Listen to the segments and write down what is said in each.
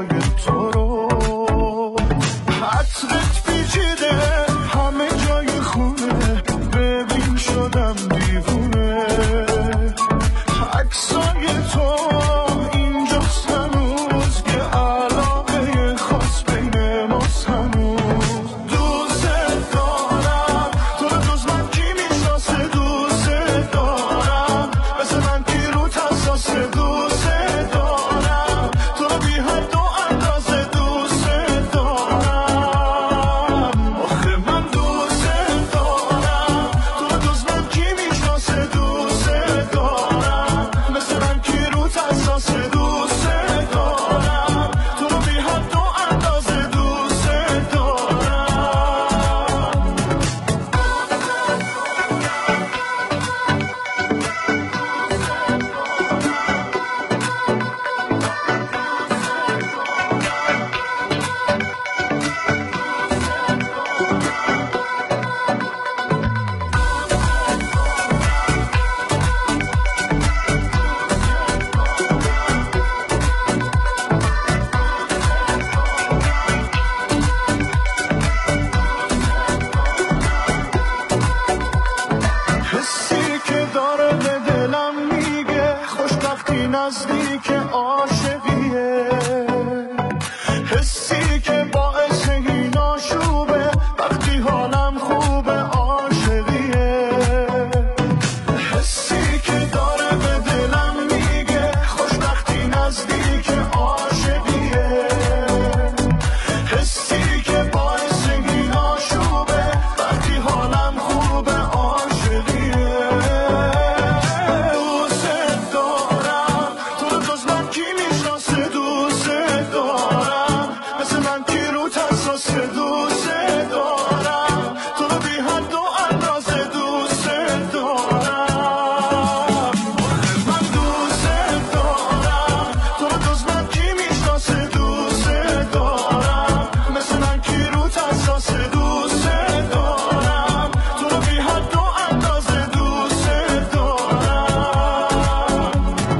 جای تو رو. عطرت پیچیده همه جای خونه، ببین شدم دیوونه. عکسای تو اینجاست هنوز، که علاقه خاص بین ماست هنوز. دوست دارم تو رو، جز من کی میشناسه؟ دوست دارم مثل من کی رو حساسه؟ دوست دارم تو رو بی حد و اندازه. دوست دارم آخه من دوست دارم تو رو، جز من کی میشناسه؟ دوست دارم مثل من کی رو حساسه؟ دوست دارم تو رو بی حد و اندازه. دوست دارم. حسی که داره به دلم میگه خوشبختی نزدیک عاشقیه. حسی که باعث این آشوبه وقتی حالم خوبه عاشقیه. حسی که داره به دلم میگه خوشبختی نزدیک عاشقیه. حسی که باعث این آشوبه وقتی حالم خوبه عاشقیه. دوست دارم تو رو، جز من کی میشناسه؟ دوست دارم مثل من کی رو حساسه؟ دوست دارم تو رو بی حد و اندازه. دوست دارم من دوست دارم تو رو، جز من کی میشناسه؟ دوست دارم مثل من کی رو حساسه؟ دوست دارم تو رو بی حد و اندازه. دوست دارم.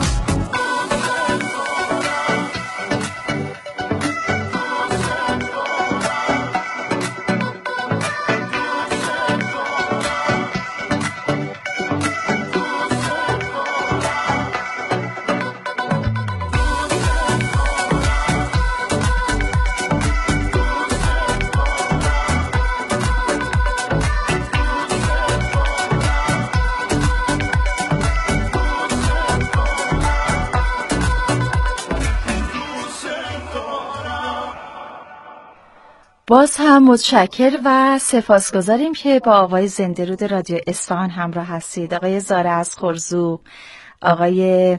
باز هم متشکر و سپاسگزاریم که با آقای زنده رود رادیو اصفهان همراه هستید. آقای زاره از خرزوب، آقای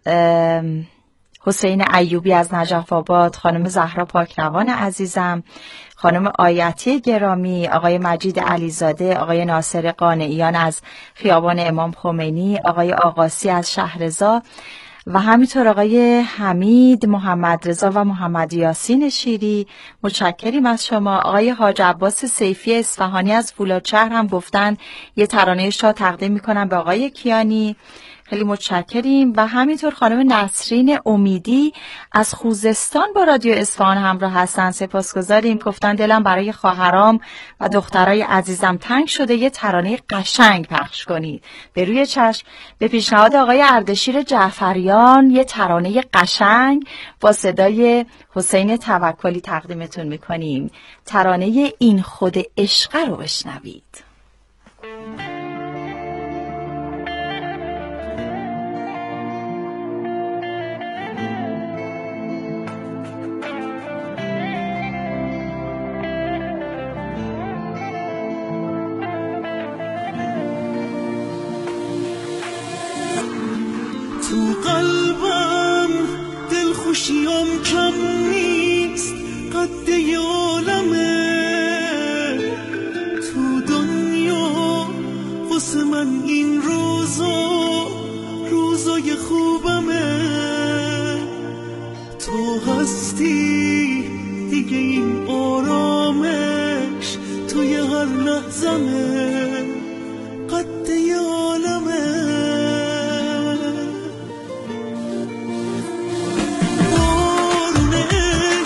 حسین ایوبی از نجف آباد، خانم زهرا پاکروان عزیزم، خانم آیتی گرامی، آقای مجید علیزاده، آقای ناصر قانعیان از خیابان امام خمینی، آقای آقاسی از شهرزا و همینطور آقای حمید، محمد رضا و محمد یاسین شیری. متشکریم از شما. آقای حاج عباس سیفی اصفهانی از فولادشهر هم گفتن یه ترانه شاد تقدیم میکنن به آقای کیانی. خیلی متشکریم. و همینطور خانم نسرین امیدی از خوزستان با رادیو اصفهان همراه هستن. سپاسگزاریم. گفتن دلم برای خواهرام و دخترای عزیزم تنگ شده، یه ترانه قشنگ پخش کنید. به روی چشم. به پیشنهاد آقای اردشیر جعفریان یه ترانه قشنگ با صدای حسین توکلی تقدیمتون میکنیم. ترانه این خود عشقه رو بشنوید. تو قلبم دلخوشیم کم نیست، قد عالمه تو دنیا واسه من این روزای خوبمه. تو هستی دیگه این آرامش توی هر لحظمه، قد عالمه. بارون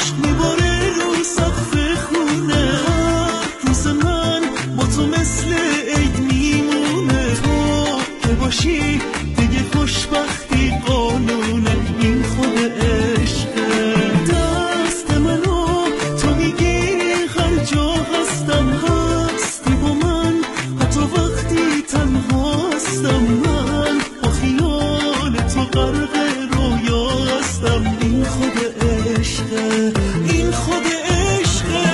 این خود عشقه.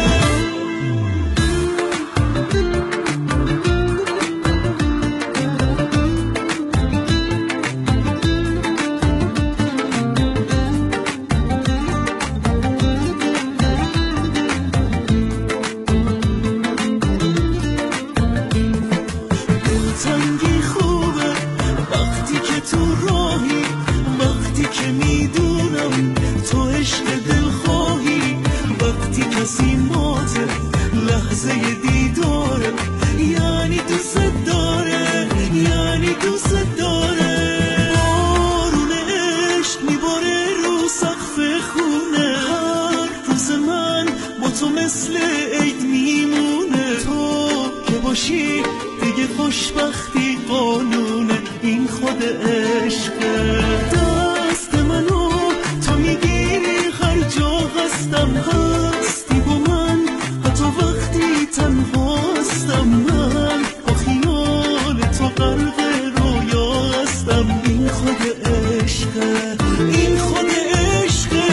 تنگی خوبه وقتی که تو راهی، وقتی که میدونم تو عشق دلخواهی، وقتی کسی ماته لحظه دیداره، یعنی دوست داره، یعنی دوست داره. بارون عشق میباره رو سقف خونه، هر روز من با تو مثل عید میمونه. تو که باشی دیگه خوشبختی قانونه، این خود عشقه. دست منو تو میگیری هر جا هستم، هستی با من حتی وقتی تنها هستم. من با خیال تو غرق رویا هستم، این خود عشقه، این خود عشقه.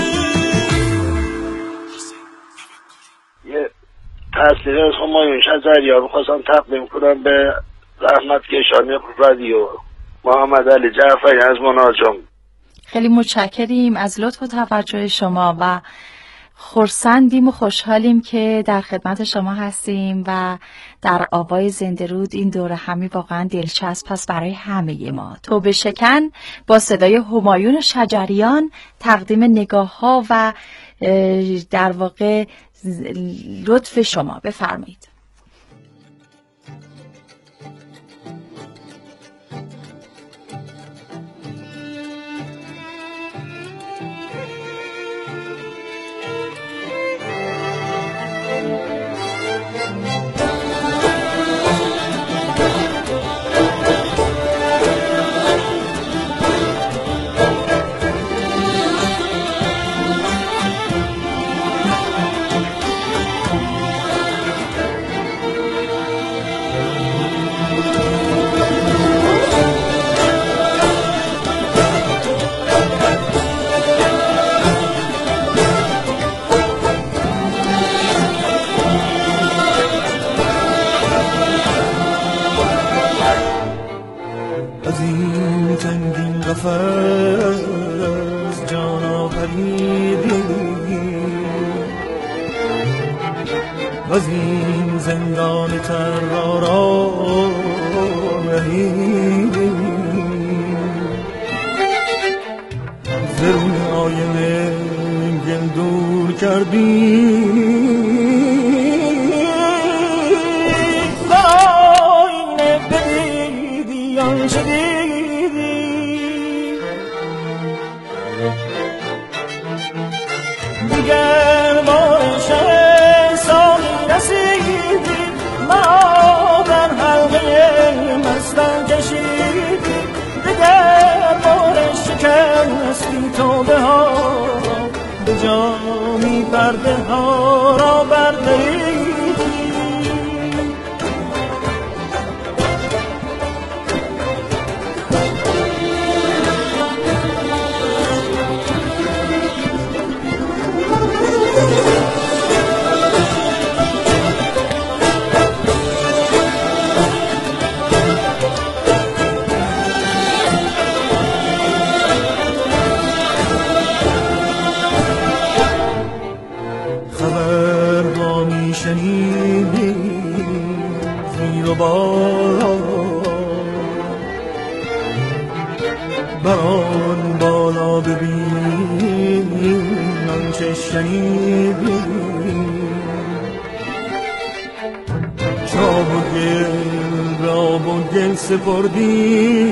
یه تصویر از همایون شجریان می‌خواستم تقدیم کنم به زحمت کشانی رادیو محمد علی جعفری از مناجم. خیلی متشکریم از لطف و توجه شما و خرسندیم و خوشحالیم که در خدمت شما هستیم و در آوای زنده رود این دوره همی واقعا دلچسب هست برای همه ما. توبه شکن با صدای همایون شجریان تقدیم نگاه ها و در واقع لطف شما. بفرمایید. از این تنگین قفس جانا پریدی، از این زندان ترارا رهیدی، زرون آینه گل دور کردی، آینه بدیدی آنچه دیدی، دیگر بار شهرسانی رسیدی، ما در حلقه مستان کشیدی، دیگر بار شکستی توبه ها، به جامی پرده ها را بردریدی. خبر با می شنیدی زیر و بالا، بران بالا ببین آنچه شنیدی، چاب و گل را با گل سپردی،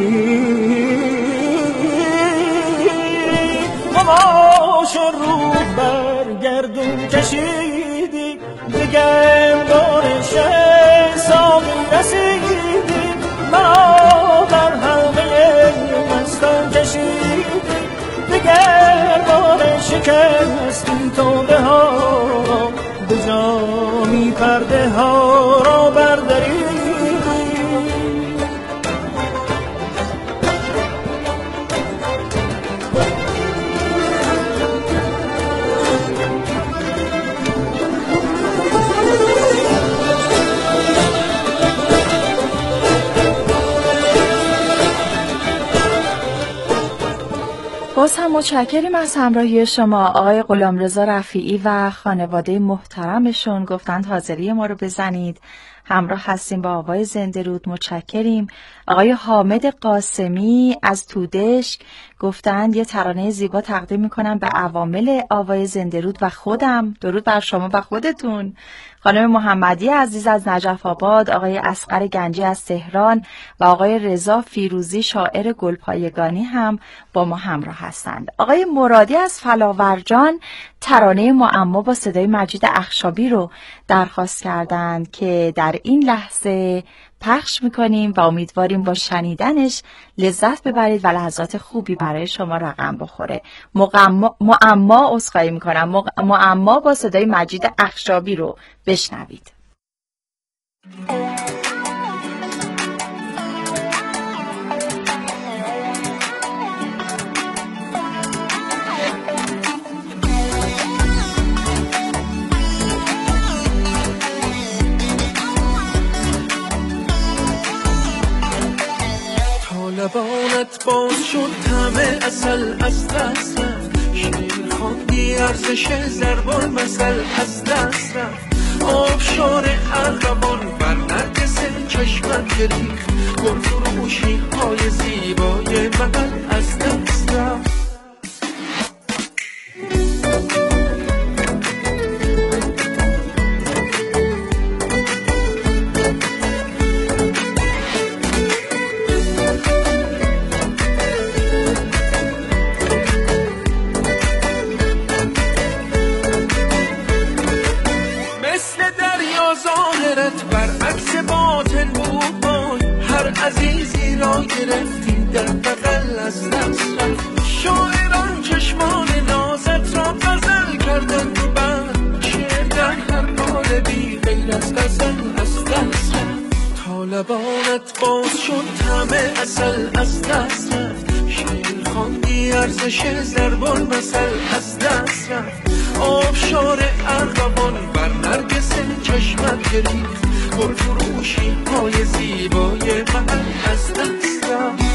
هواش رو بر گردون کشیدی، دیگر بار شهرسانی رسیدی، ما در حلقه مستان کشیدی، دیگر بار شکستی توبه ها، به جامی پرده ها را بردریدی. باز هم متشکریم از همراهی شما. آقای غلامرضا رفیعی و خانواده محترمشون گفتند حاضری ما رو بزنید. همراه هستیم با آوای زنده رود. متشکریم. آقای حامد قاسمی از تودشک گفتند یه ترانه زیبا تقدیم میکنم به عوامل آوای زنده رود و خودم. درود بر شما و خودتون. خانم محمدی عزیز از نجف آباد، آقای اصغر گنجی از تهران و آقای رضا فیروزی شاعر گلپایگانی هم با ما همراه هستند. آقای مرادی از فلاورجان ترانه معما با صدای مجید اخشابی رو درخواست کردند که در این لحظه پخش میکنیم و امیدواریم با شنیدنش لذت ببرید و لحظات خوبی برای شما رقم بخوره. معما عذرخواهی میکنم، معما با صدای مجید اخشابی رو بشنوید. لبانت باز شد طعم عسل از دست رفت، شیر خواندی ارزش ضرب المثل از دست رفت، آبشار ارغوان بر نرگس چشمت گریخت، گل فروشی های زیبای محل از دست رفت. عزیزی را گرفتی در بغل از دست رفت، شاعران چشمان نازت را غزل کردند و بعد شعر در هر قالبی غیر از غزل از دست رفت. تا لبانت باز شد طعم عسل از دست رفت، شعر خواندی ارزش ضرب المثل از دست رفت، آبشار ارغوان بر نرگس چشمت گریخت، گل فروشی های زیبای محل از دست رفت.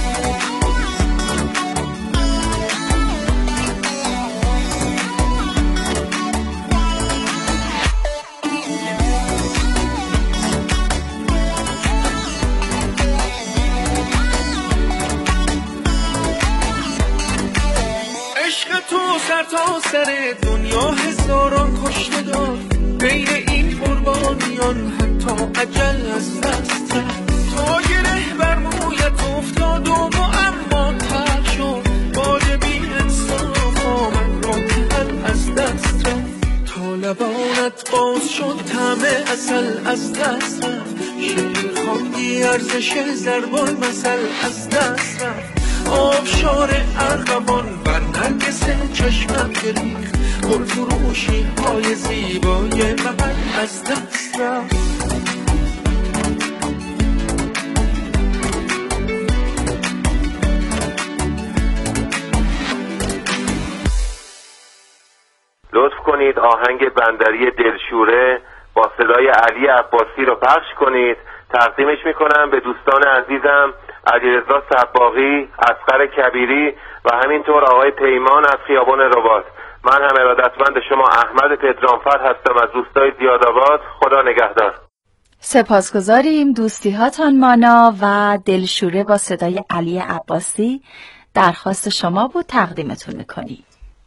عشق تو سر تا سر دنیا هزاران کشته دار، بین این قربانیان حتی اجل از دست رفت. تا گره بر مویت افتاد و اما تر شد، باد بی انصاف آمد را حل از دست رفت. تا لبانت باز شد طعم عسل از دست رفت، شعر خواندی ارزش ضرب المثل از دست رفت، آبشار ارغوان بر نرگس چشمت گریخت، گل فروشی های زیبای محل از دست رفت. لطف کنید آهنگ بندری دلشوره با صدای علی عباسی رو پخش کنید. تقدیمش میکنم به دوستان عزیزم علیرضا صباغی، اصغر کبیری و همینطور آقای پیمان از خیابان رباط. من هم ارادتمند شما احمد پدرامفر هستم از روستای زیادآباد. خدا نگهدار. سپاسگزاریم. دوستی هاتان مانا و دلشوره با صدای علی عباسی درخواست شما بود، تقدیمتون میکنیم.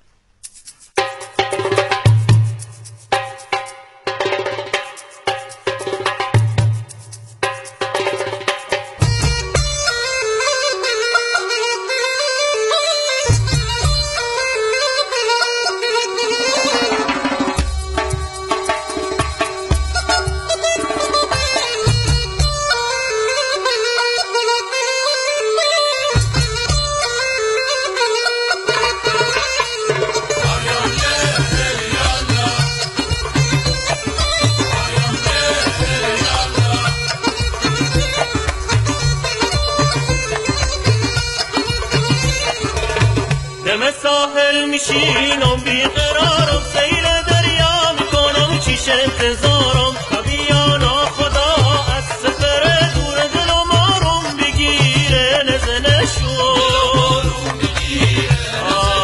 دم ساحل میشینم بیقرارم، سیر دریا میکنم چیش انتظارم، طبیعا ناخدا از سفر دور دلم آروم بگیره نزنشون.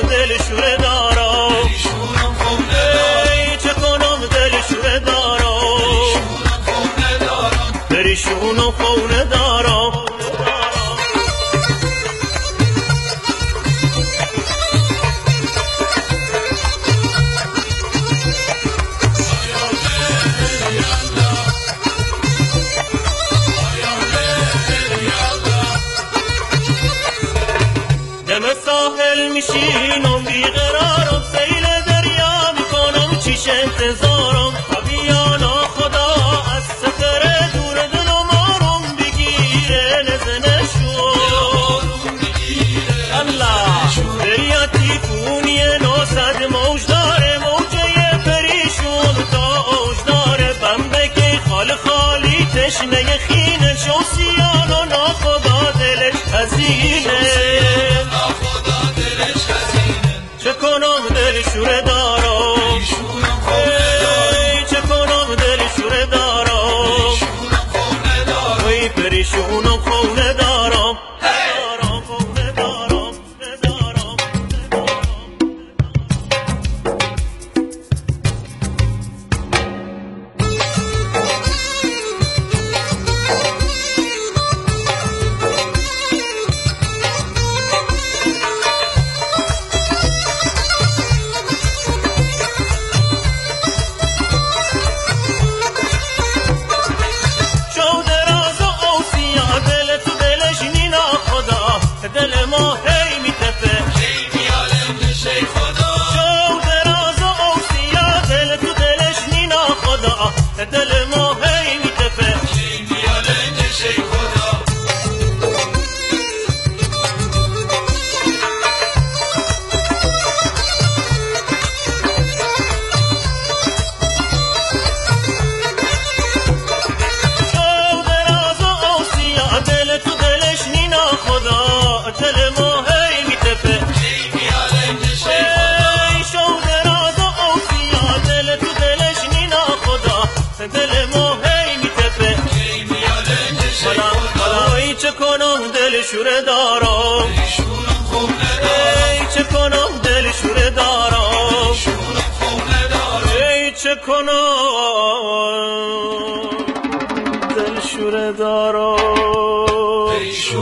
دل شوره دارا ای چه کنم دل شوره دارا پریشونم خونه دارا ساحل میشینم بیقرارم سیل دریا میکنم چیش انتظارم طبیانا خدا از سفر دور دلم آروم بگیره نزنشون الله دریا تیفونی 900 موج داره موجه پریشون تا اوج داره بمبه که خال خالی تشنه خینه شوسیانا ناخدا دلش هزینه چه کنم دل شوره دارم ای چه کنم دل شوره دارم وی پریشونم خونه دارم دل ما هی میتفه میالنج شی خدا شو دراز و اوسیا دل تو دلش نینا خدا دل ما هی میتفه میالنج شی خدا شو دراز و اوسیا دل تو دلش نینا خدا دل ما هی میتپه ای چه کنم دل شوره دارم ای چه کنم دل شوره دارم ای چه کنم دل شوره دارم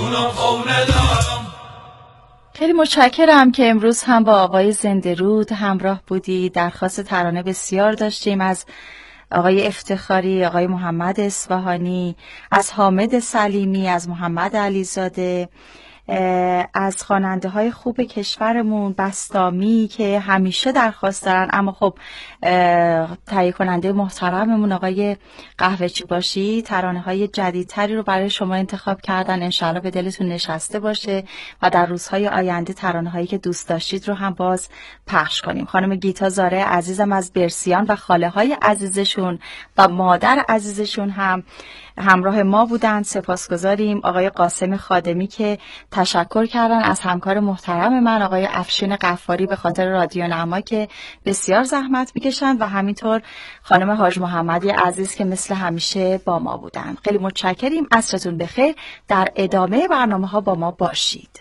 خیلی متشکرم که امروز هم با آقای زنده‌رود همراه بودی. درخواست ترانه بسیار داشتیم از آقای افتخاری، آقای محمد اصفهانی، از حامد سلیمی، از محمد علیزاده، از خواننده های خوب کشورمون، بستامی که همیشه درخواست دارن اما خب تهیه کننده محترممون آقای قهوه‌چی باشی ترانه های جدیدتری رو برای شما انتخاب کردن. انشالله به دلتون نشسته باشه و در روزهای آینده ترانه هایی که دوست داشتید رو هم باز پخش کنیم. خانم گیتا زاره عزیزم از برسیان و خاله های عزیزشون و مادر عزیزشون هم همراه ما بودند. سپاسگزاریم. آقای قاسم خادمی که تشکر کردن از همکار محترم من آقای افشین قفاری به خاطر رادیو نما که بسیار زحمت میکشند و همینطور خانم حاج محمدی عزیز که مثل همیشه با ما بودند. خیلی متشکریم. عصرتون بخیر. در ادامه برنامه‌ها با ما باشید.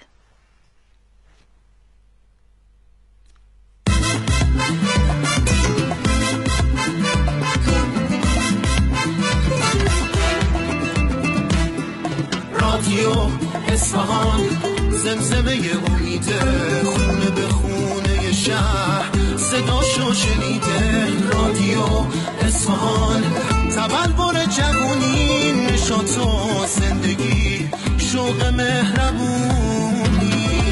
رادیو اصفهان زمزمه امیده خونه به خونه شهر صداشو شنیده. رادیو اصفهان تبلور جوونی نشاط و زندگی شوق مهربونی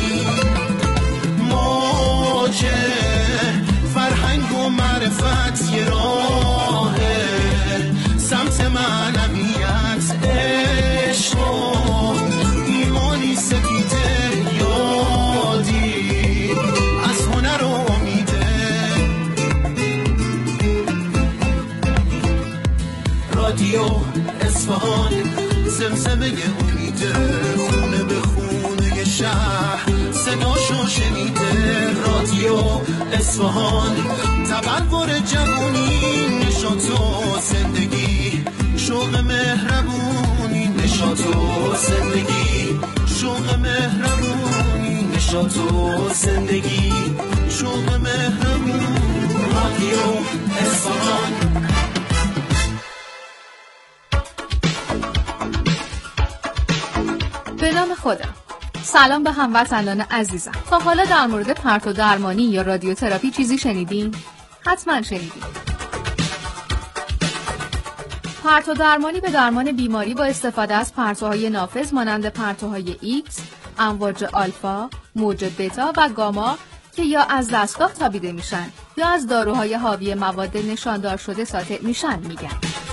موج فرهنگ و معرفت یه راهه سمت معنویت عشق ایمانی سپیده یادی از هنر و امیده. رادیو اصفهان زمزمه امیده خونه به خونه شهر صداشو شنیده. رادیو اصفهان تبلور جوونی نشاط و زندگی شوق مهربونی نشاط و زندگی شوق مهربونی چشات و زندگی شوق مهرمون رادیو اصفهان. به نام خودم. سلام به هموطنان عزیزم. تا حالا در مورد پرتو درمانی یا رادیوتراپی چیزی شنیدین؟ حتما شنیدین. پرتو درمانی به درمان بیماری با استفاده از پرتوهای نافذ مانند پرتوهای ایکس، امواج آلفا، موج بتا و گاما که یا از دستگاه تابیده میشن یا از داروهای حاوی مواد نشاندار شده ساطع میشن میگن.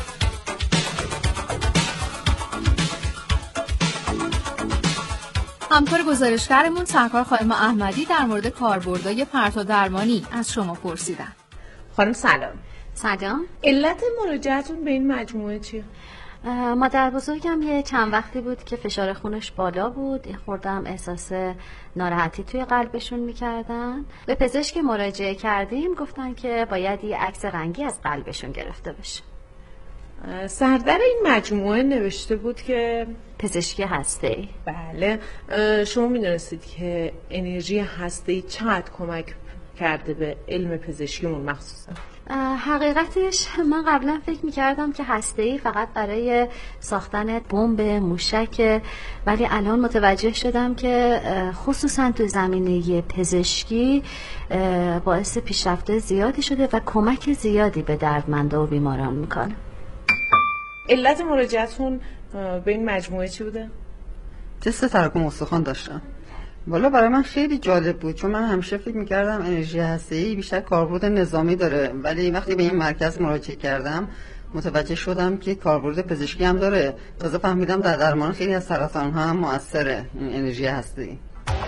همکار گزارشگرمون سرکار خانم احمدی در مورد کاربردهای پرتو درمانی از شما پرسیدن. خانم سلام. سلام. علت مراجعتون به این مجموعه چیه؟ مادر بزرگم یه چند وقتی بود که فشار خونش بالا بود، خوردم احساس ناراحتی توی قلبشون میکردن. به پزشک مراجعه کردیم، گفتن که باید یه عکس رنگی از قلبشون گرفته بشه. سردر این مجموعه نوشته بود که پزشکی هسته‌ای. بله. شما میدونستید که انرژی هسته‌ای چقدر کمک کرده به علم پزشکیمون مخصوصا؟ حقیقتش من قبلا فکر میکردم که هسته‌ای فقط برای ساختن بمب موشک، ولی الان متوجه شدم که خصوصا تو زمینه پزشکی باعث پیشرفت زیادی شده و کمک زیادی به دردمندا و بیماران میکنه. علت مراجعتون به این مجموعه چی بوده؟ تست تراکم استخوان داشتم. والا برای من خیلی جالب بود، چون من همیشه فکر می‌کردم انرژی هسته‌ای بیشتر کاربرد نظامی داره، ولی وقتی به این مرکز مراجعه کردم متوجه شدم که کاربرد پزشکی هم داره. تازه فهمیدم در درمان خیلی از سرطان‌ها هم مؤثره این انرژی هسته‌ای.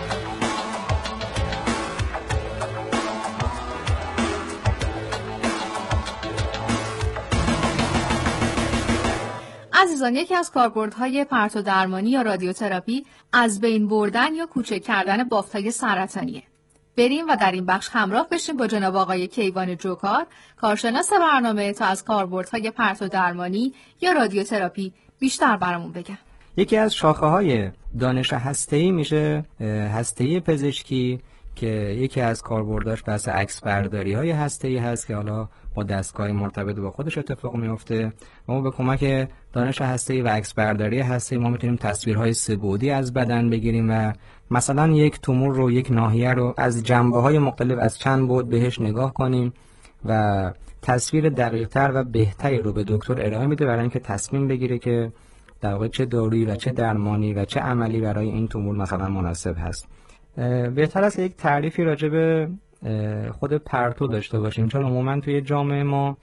عزیزان، یکی از کاربردهای پرتو درمانی یا رادیوتراپی از بین بردن یا کوچک کردن بافت‌های سرطانیه. بریم و در این بخش همراه بشیم با جناب آقای کیوان جوکار، کارشناس برنامه، تا از کاربردهای پرتو درمانی یا رادیوتراپی بیشتر برامون بگن. یکی از شاخه‌های دانش هسته‌ای میشه هسته‌ای پزشکی که یکی از کاربرداش بحث عکس برداری‌های هسته‌ای هست که حالا با دستگاه مرتبط با خودش اتفاق میفته و ما به کمک دانش هسته‌ای و عکس برداری هسته‌ای ما میتونیم تصویرهای سه‌بعدی از بدن بگیریم و مثلا یک تومور رو، یک ناحیه رو از جنبه‌های مختلف از چند بعد بهش نگاه کنیم و تصویر دقیق‌تر و بهتری رو به دکتر ارائه میده برای اینکه تصمیم بگیره که در واقع چه دارویی و چه درمانی و چه عملی برای این تومور مثلا مناسب هست. بهتر است یک تعریفی راجع به خود پرتو داشته باشیم، چون عموما توی جامعه ما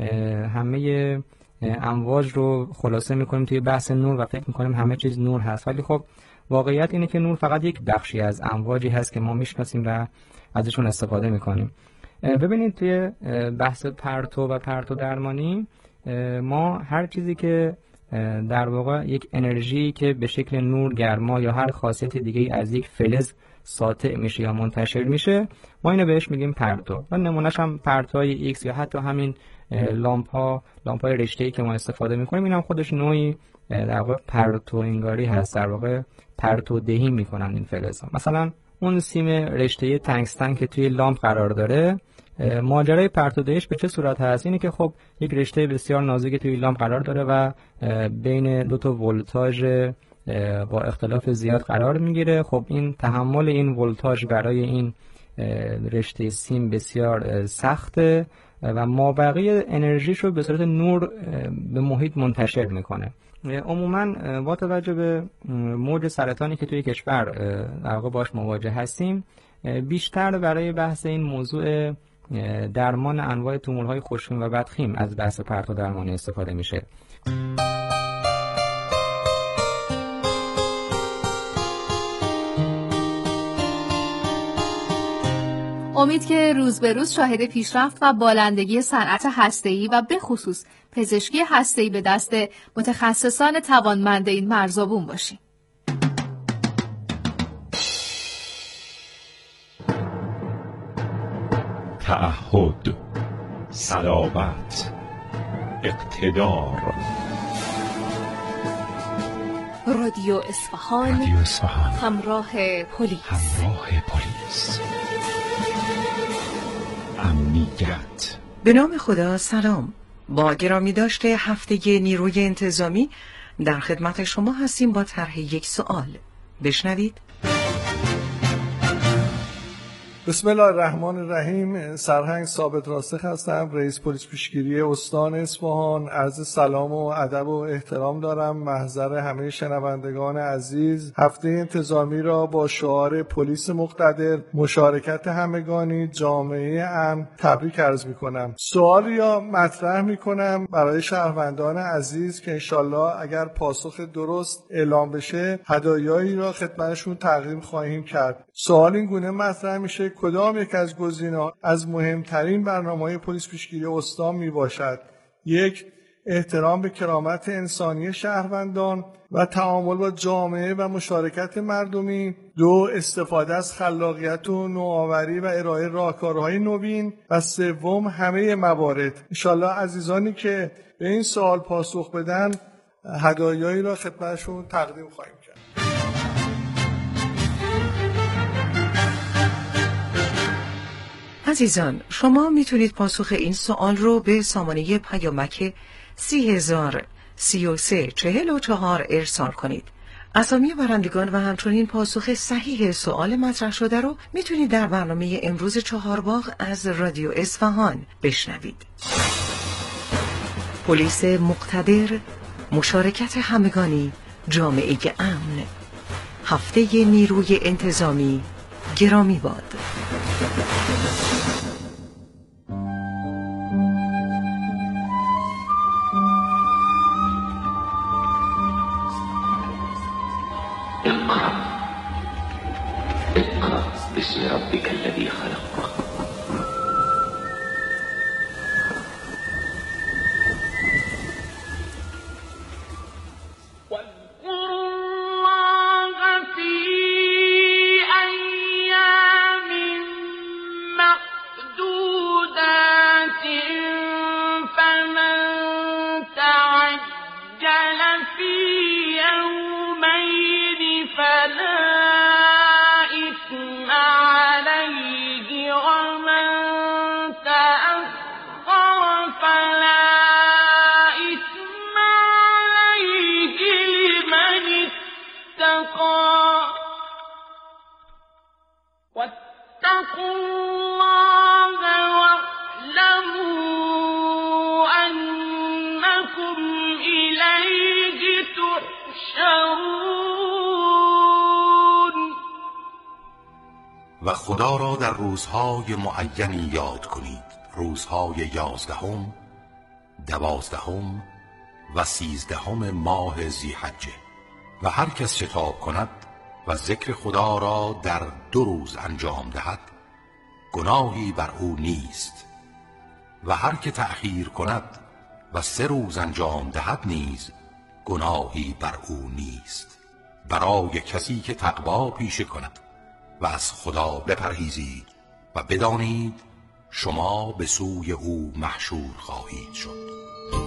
همه امواج رو خلاصه میکنیم توی بحث نور و فکر میکنیم همه چیز نور هست، ولی خب واقعیت اینه که نور فقط یک بخشی از امواجی هست که ما میشناسیم و ازشون استفاده میکنیم. ببینید توی بحث پرتو و پرتو درمانی ما هر چیزی که در واقع یک انرژی که به شکل نور، گرما یا هر خاصیت دیگه از یک فلز ساطع میشه یا منتشر میشه، ما اینو بهش میگیم پرتو. و نمونهش هم پرتوهای ایکس یا حتی همین لامپ‌های رشته‌ای که ما استفاده میکنیم، این هم خودش نوعی در واقع پرتو انگاری هست، در واقع پرتو دهی میکنن این فلزها. مثلا اون سیم رشته‌ای تنگستن که توی لامپ قرار داره، ماجرای پرتو دهیش به چه صورت هست؟ اینه که خب یک رشته بسیار نازکی توی لامپ قرار داره و بین دو تا ولتاژ با اختلاف زیاد قرار میگیره. خب این تحمل این ولتاژ برای این رشته سیم بسیار سخته و مابقی انرژیش رو به صورت نور به محیط منتشر میکنه. عموما با توجه به موج سرطانی که توی کشور در واقع باش مواجه هستیم، بیشتر برای بحث این موضوع درمان انواع تومورهای خوشخیم و بدخیم از بحث پرتو درمانی استفاده میشه. امید که روز به روز شاهد پیشرفت و بالندگی صنعت هسته‌ای و به خصوص پزشکی هسته‌ای به دست متخصصان توانمند این مرزابون باشیم. تعهد، صلابت، اقتدار. رادیو اصفهان، همراه پلیس. امنیت. به نام خدا. سلام. با گرامی داشته هفته نیروی انتظامی در خدمت شما هستیم با طرح یک سوال. بشنوید. بسم الله الرحمن الرحیم. سرهنگ ثابت راسخ هستم، رئیس پلیس پیشگیری استان اصفهان. عرض سلام و ادب و احترام دارم محضر همه شنوندگان عزیز. هفته انتظامی را با شعار پلیس مقتدر، مشارکت همگانی، جامعه امن تبریک عرض می‌کنم. سوالی یا مطرح می‌کنم برای شهروندان عزیز که انشالله اگر پاسخ درست اعلام بشه هدایایی را خدمتشون تقدیم خواهیم کرد. سوال این گونه مطرح میشه: کدام یک از گزینه‌ها از مهمترین برنامه‌های پلیس پیشگیری استان میباشد؟ 1. احترام به کرامت انسانی شهروندان و تعامل با جامعه و مشارکت مردمی. 2. استفاده از خلاقیت و نوآوری و ارائه راهکارهای نوین. و 3. همه موارد. انشالله عزیزانی که به این سوال پاسخ بدن هدایایی را خدمتشون تقدیم خواهیم کرد. عزیزان، شما میتونید پاسخ این سوال رو به سامانه پیامک 30003344 ارسال کنید. اسامی برندگان و همچنین پاسخ صحیح سوال مطرح شده رو میتونید در برنامه امروز چهارباغ از رادیو اصفهان بشنوید. پلیس مقتدر، مشارکت همگانی، جامعه امن. هفته نیروی انتظامی گرامی باد. بسم ربك الذي خلق. و خدا را در روزهای معینی یاد کنید، روزهای 11، 12 و 13 ماه ذی‌حجه. و هر کس شتاب کند و ذکر خدا را در 2 روز انجام دهد گناهی بر او نیست، و هر که تأخیر کند و 3 روز انجام دهد نیز گناهی بر او نیست، برای کسی که تقوا پیشه کند. و از خدا بپرهیزید و بدانید شما به سوی او محشور خواهید شد.